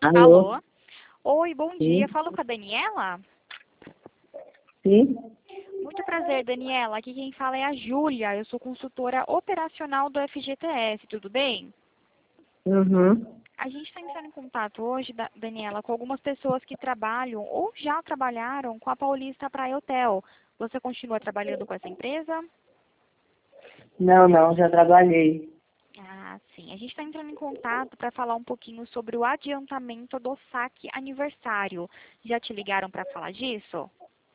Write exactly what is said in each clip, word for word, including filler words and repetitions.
Alô? Alô? Oi, bom dia. Sim? Falo com a Daniela? Sim? Muito prazer, Daniela. Aqui quem fala é a Júlia. Eu sou consultora operacional do F G T S, tudo bem? Uhum. A gente está entrando em contato hoje, Da- Daniela, com algumas pessoas que trabalham ou já trabalharam com a Paulista Praia Hotel. Você continua trabalhando com essa empresa? Não, não, já trabalhei. Ah, sim. A gente está entrando em contato para falar um pouquinho sobre o adiantamento do saque aniversário. Já te ligaram para falar disso?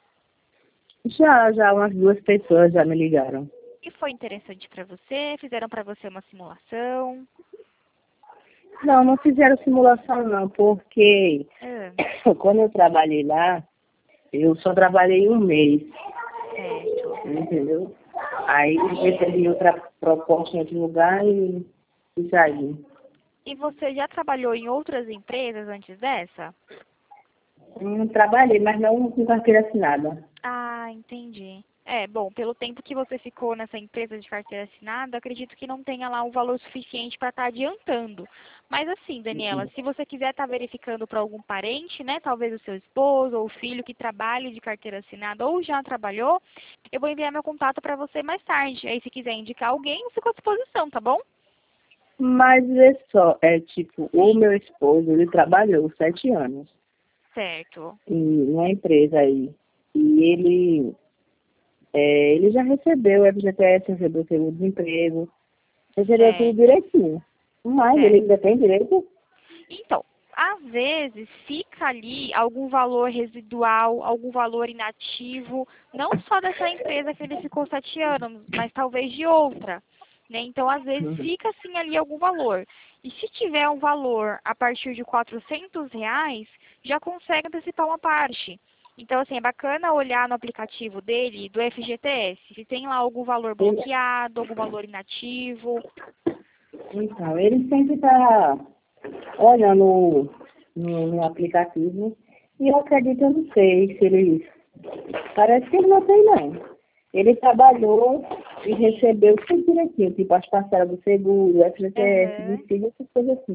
Já, já umas duas pessoas já me ligaram. E foi interessante para você? Fizeram para você uma simulação? Não, não fizeram simulação não, porque Ah, quando eu trabalhei lá, eu só trabalhei um mês, certo. entendeu? Aí eu recebi outra proposta em outro lugar e, e saí. E você já trabalhou em outras empresas antes dessa? Não trabalhei, mas não com carteira assinada. Ah, entendi. É, bom, pelo tempo que você ficou nessa empresa de carteira assinada, acredito que não tenha lá um valor suficiente para estar adiantando. Mas assim, Daniela, se você quiser estar verificando para algum parente, né, talvez o seu esposo ou filho que trabalhe de carteira assinada ou já trabalhou, eu vou enviar meu contato para você mais tarde. Aí se quiser indicar alguém, eu fico à disposição, tá bom? Mas vê só, é tipo, o Sim, meu esposo, ele trabalhou sete anos certo. em uma empresa aí. E ele É, ele já recebeu o F G T S, recebeu o seguro-desemprego, recebeu tudo Certo, direitinho. Mas ele certo. ainda tem direito? Então, às vezes fica ali algum valor residual, algum valor inativo, não só dessa empresa que ele ficou sete anos, mas talvez de outra. Né? Então, às vezes Uhum. fica assim ali algum valor. E se tiver um valor a partir de quatrocentos reais, já consegue antecipar uma parte. Então, assim, é bacana olhar no aplicativo dele, do F G T S, se tem lá algum valor Ele, bloqueado, algum valor inativo. então, ele sempre está olhando no, no aplicativo e eu acredito, eu não sei se ele... Parece que ele não tem, não. Ele trabalhou e recebeu tudo direitinho, tipo as parcelas do seguro, F G T S, Aham, despesa, essas coisas assim.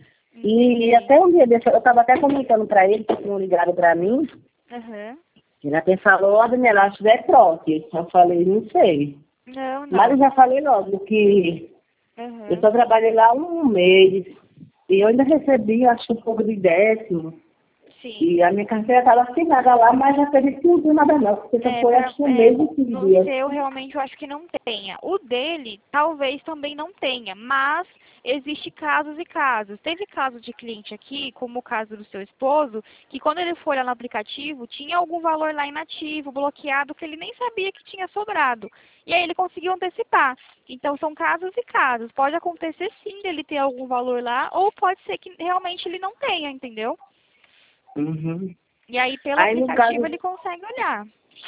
E entendi. até um dia desse, eu estava até comentando para ele, que tinham ligado para mim. Aham. Ele até falou, ó, Daniela, acho que é trote. Eu falei, não sei. Não, Mas eu não. já falei logo que eu Aham. só trabalhei lá um mês. E eu ainda recebi, acho que um pouco de décimo. Sim. E a minha carteira estava assinada lá, mas já teve tudo, nada não. Porque só É, foi, pra, acho que um é, mês e quinze no dias. seu realmente eu acho que não tenha. O dele talvez também não tenha, mas existe casos e casos. Teve caso de cliente aqui, como o caso do seu esposo, que quando ele foi lá no aplicativo, tinha algum valor lá inativo, bloqueado, que ele nem sabia que tinha sobrado. E aí ele conseguiu antecipar. Então são casos e casos. Pode acontecer sim dele ter algum valor lá, ou pode ser que realmente ele não tenha, entendeu? Uhum. E aí pelo Aí, no aplicativo caso, ele consegue olhar.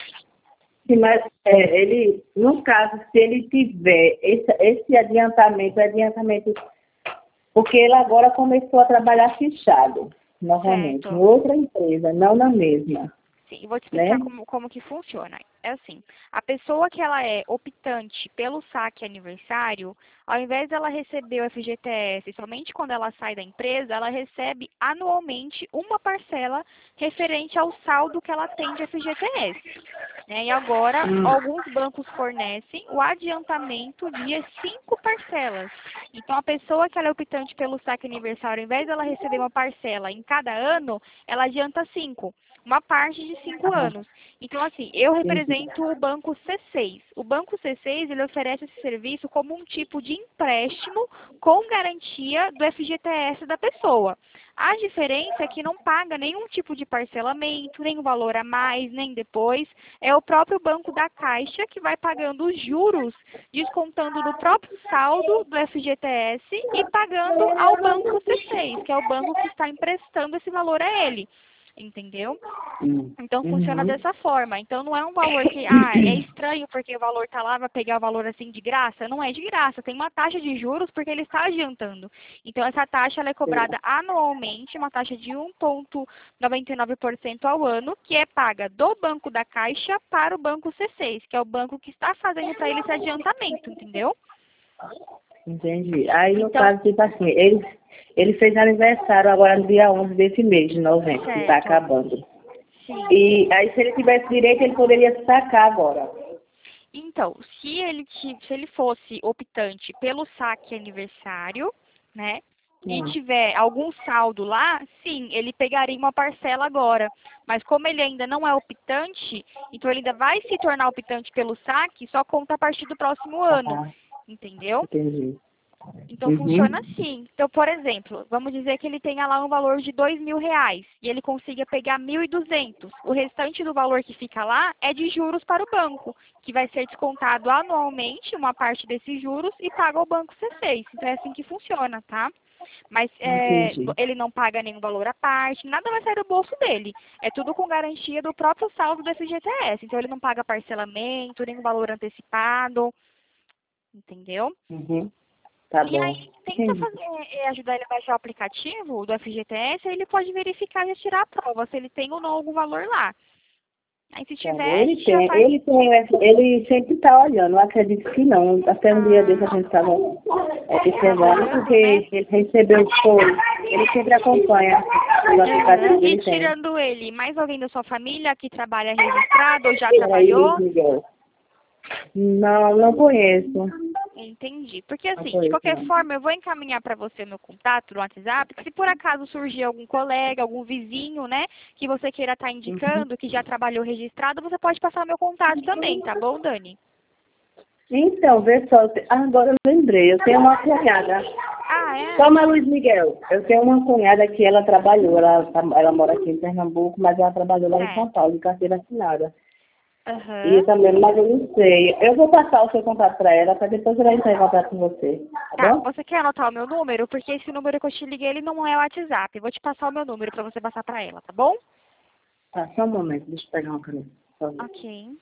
se, mas, é, ele, no caso, se ele tiver esse, esse adiantamento, adiantamento, porque ele agora começou a trabalhar fichado, novamente, em Certo. outra empresa, não na mesma, Sim, eu vou te explicar né? como, como que funciona. É assim, a pessoa que ela é optante pelo saque aniversário, ao invés dela receber o F G T S somente quando ela sai da empresa, ela recebe anualmente uma parcela referente ao saldo que ela tem de F G T S. Né? E agora, Hum. alguns bancos fornecem o adiantamento via cinco parcelas. Então, a pessoa que ela é optante pelo saque aniversário, ao invés dela receber uma parcela em cada ano, ela adianta cinco. Uma parte de cinco Ah, anos. Então, assim, eu entendi. represento o Banco C seis. O Banco C seis, ele oferece esse serviço como um tipo de empréstimo com garantia do F G T S da pessoa. A diferença é que não paga nenhum tipo de parcelamento, nem o valor a mais, nem depois. É o próprio banco da Caixa que vai pagando os juros, descontando do próprio saldo do F G T S e pagando ao Banco C seis, que é o banco que está emprestando esse valor a ele. Entendeu? Hum. Então funciona Uhum. dessa forma. Então não é um valor que, ah, é estranho porque o valor está lá, vai pegar o valor assim de graça. Não é de graça, tem uma taxa de juros porque ele está adiantando. Então essa taxa ela é cobrada anualmente, uma taxa de um vírgula noventa e nove por cento ao ano, que é paga do Banco da Caixa para o Banco C seis, que é o banco que está fazendo para ele esse adiantamento, entendeu? Entendi. Aí, no Então, caso, tipo assim, ele, ele fez aniversário agora no dia onze desse mês de novembro, que está certo. acabando. Sim. E aí, se ele tivesse direito, ele poderia sacar agora. Então, se ele, ti- se ele fosse optante pelo saque aniversário, né? E Hum. tiver algum saldo lá, sim, ele pegaria uma parcela agora. Mas como ele ainda não é optante, então ele ainda vai se tornar optante pelo saque, só conta a partir do próximo ano. Ah, Entendeu? entendi. Então funciona Uhum. assim. Então, por exemplo, vamos dizer que ele tenha lá um valor de dois mil reais e ele consiga pegar mil e duzentos. O restante do valor que fica lá é de juros para o banco, que vai ser descontado anualmente uma parte desses juros e paga ao banco C seis. Então é assim que funciona, tá? Mas é, Entendi. ele não paga nenhum valor à parte, nada vai sair do bolso dele. É tudo com garantia do próprio saldo do F G T S. Então ele não paga parcelamento, nenhum valor antecipado, entendeu? Uhum. Tá E aí, bom. tenta Entendi. fazer, é, ajudar ele a baixar o aplicativo do F G T S, aí ele pode verificar e tirar a prova, se ele tem ou não algum valor lá. Aí, se Tá bom. tiver, a Ele gente já tem, faz... ele tem, essa- ele sempre tá olhando, eu acredito que não. Até um dia desse a Ah, gente estava observando, trabalhando, né? porque ele recebeu foi. Ele sempre acompanha os Aham. aplicativos, E ele tem. tirando ele, mais alguém da sua família que trabalha registrado ou já Peraí, Luiz trabalhou? Miguel. Não, não conheço. Entendi. Porque Não assim, de conheço, qualquer não. forma, eu vou encaminhar para você meu contato no WhatsApp. Se por acaso surgir algum colega, algum vizinho, né, que você queira estar Uhum. indicando, que já trabalhou registrado, você pode passar meu contato também, tá bom, Dani? Então, vê só, te- ah, agora eu lembrei, eu tenho uma cunhada. Ah, é? Toma, Luiz Miguel. Eu tenho uma cunhada que ela trabalhou, ela, ela mora aqui em Pernambuco, mas ela trabalhou lá em São Certo. Paulo, de carteira assinada. E Aham. eu também, mas eu não sei. Eu vou passar o seu contato para ela, para depois ela entrar em contato com você, tá Tá, bom? você quer anotar o meu número? Porque esse número que eu te liguei, ele não é o WhatsApp. Eu vou te passar o meu número para você passar para ela, tá bom? Tá, só um momento, deixa eu pegar uma caneta. por favor. Ok.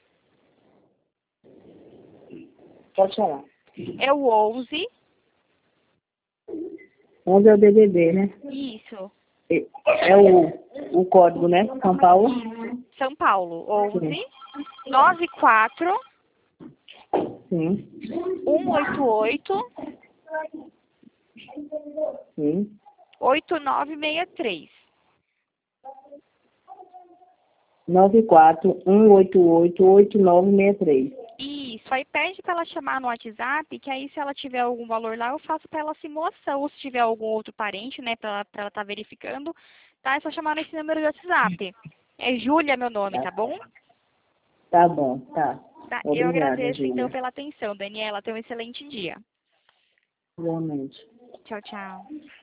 Pode falar. É o onze. onze é o D D D, né? Isso. É é o, o código, né? São Paulo? Isso. São Paulo. Sim. onze nove quatro Sim. um oito oito Sim. oito nove seis três. nove quatro um oito oito oito nove seis três. Isso, aí pede para ela chamar no WhatsApp, que aí se ela tiver algum valor lá, eu faço para ela a simulação, ou se tiver algum outro parente, né, para ela estar verificando, tá? É só chamar nesse número de WhatsApp. É Júlia meu nome, Tá, tá bom? tá bom, tá. Tá, eu Obrigada, agradeço então Júlia. pela atenção, Daniela. Tenha um excelente dia. Igualmente. Tchau, tchau.